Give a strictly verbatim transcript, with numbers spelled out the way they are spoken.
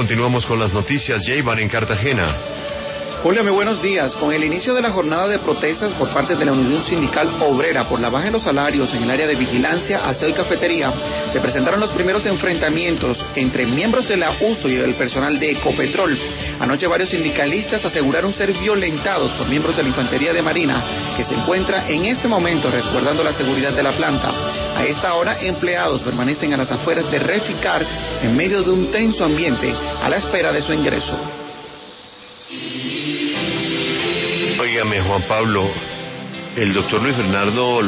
continuamos con las noticias. Jayvan en Cartagena. Julio, muy buenos días. Con el inicio de la jornada de protestas por parte de la Unión Sindical Obrera por la baja en los salarios en el área de vigilancia, aseo y cafetería, se presentaron los primeros enfrentamientos entre miembros de la U S O y el personal de Ecopetrol. Anoche varios sindicalistas aseguraron ser violentados por miembros de la Infantería de Marina, que se encuentra en este momento resguardando la seguridad de la planta. A esta hora, empleados permanecen a las afueras de Reficar en medio de un tenso ambiente a la espera de su ingreso. Óigame, Juan Pablo, el doctor Luis Bernardo